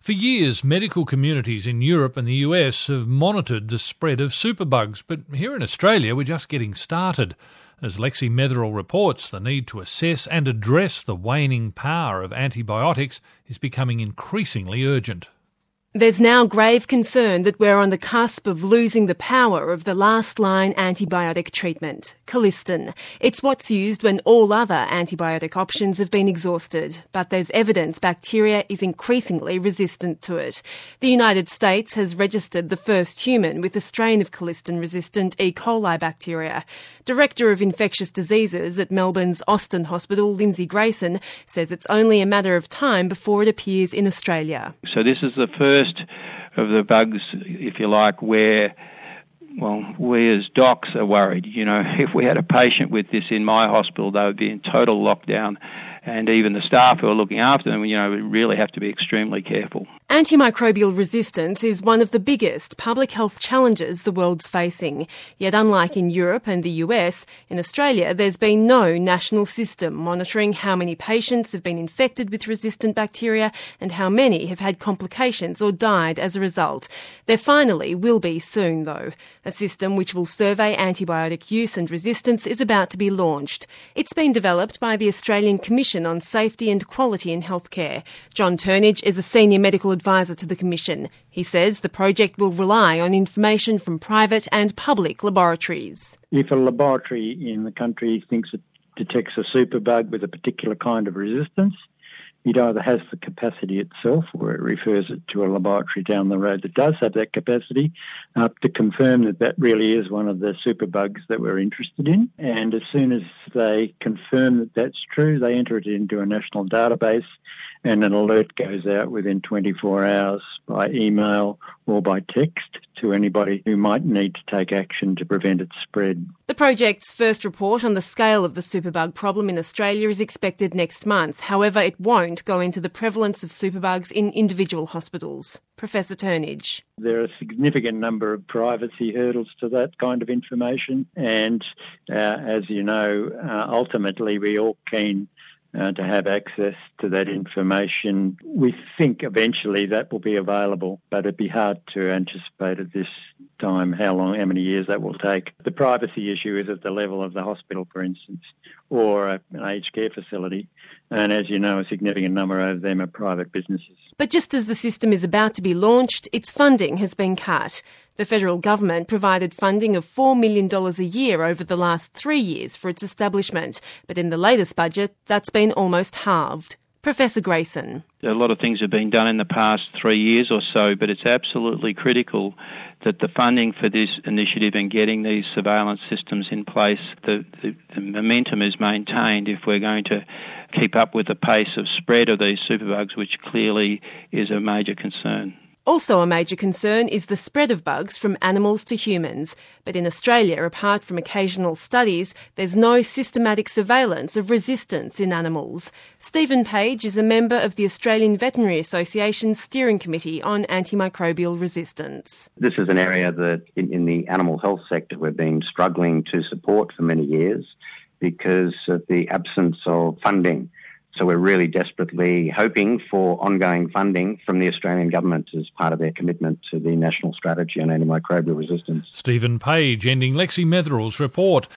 For years, medical communities in Europe and the US have monitored the spread of superbugs, but here in Australia we're just getting started. As Lexi Metherell reports, the need to assess and address the waning power of antibiotics is becoming increasingly urgent. There's now grave concern that we're on the cusp of losing the power of the last-line antibiotic treatment, Colistin. It's what's used when all other antibiotic options have been exhausted, but there's evidence bacteria is increasingly resistant to it. The United States has registered the first human with a strain of Colistin-resistant E. coli bacteria. Director of Infectious Diseases at Melbourne's Austin Hospital, Lindsay Grayson, says it's only a matter of time before it appears in Australia. So this is the first of the bugs, if you like, where, well, we as docs are worried. You know, if we had a patient with this in my hospital, they would be in total lockdown. And even the staff who are looking after them, you know, we really have to be extremely careful. Antimicrobial resistance is one of the biggest public health challenges the world's facing. Yet unlike in Europe and the US, in Australia there's been no national system monitoring how many patients have been infected with resistant bacteria and how many have had complications or died as a result. There finally will be soon, though. A system which will survey antibiotic use and resistance is about to be launched. It's been developed by the Australian Commission on Safety and Quality in Healthcare. John Turnage is a senior medical advisor to the Commission. He says the project will rely on information from private and public laboratories. If a laboratory in the country thinks it detects a superbug with a particular kind of resistance, it either has the capacity itself or it refers it to a laboratory down the road that does have that capacity to confirm that that really is one of the superbugs that we're interested in. And as soon as they confirm that that's true, they enter it into a national database and an alert goes out within 24 hours by email or by text to anybody who might need to take action to prevent its spread. The project's first report on the scale of the superbug problem in Australia is expected next month. However, it won't go into the prevalence of superbugs in individual hospitals. Professor Turnage. There are a significant number of privacy hurdles to that kind of information, and as you know, ultimately we're all keen to have access to that information. We think eventually that will be available, but it'd be hard to anticipate at this time how many years that will take. The privacy issue is at the level of the hospital, for instance, or an aged care facility. And as you know, a significant number of them are private businesses. But just as the system is about to be launched, its funding has been cut. The federal government provided funding of $4 million a year over the last 3 years for its establishment. But in the latest budget, that's been almost halved. Professor Grayson. A lot of things have been done in the past 3 years or so, but it's absolutely critical that the funding for this initiative and getting these surveillance systems in place, the momentum is maintained if we're going to keep up with the pace of spread of these superbugs, which clearly is a major concern. Also a major concern is the spread of bugs from animals to humans. But in Australia, apart from occasional studies, there's no systematic surveillance of resistance in animals. Stephen Page is a member of the Australian Veterinary Association's Steering Committee on Antimicrobial Resistance. This is an area that in the animal health sector we've been struggling to support for many years because of the absence of funding. So we're really desperately hoping for ongoing funding from the Australian government as part of their commitment to the National Strategy on Antimicrobial Resistance. Stephen Page ending Lexi Metherell's report.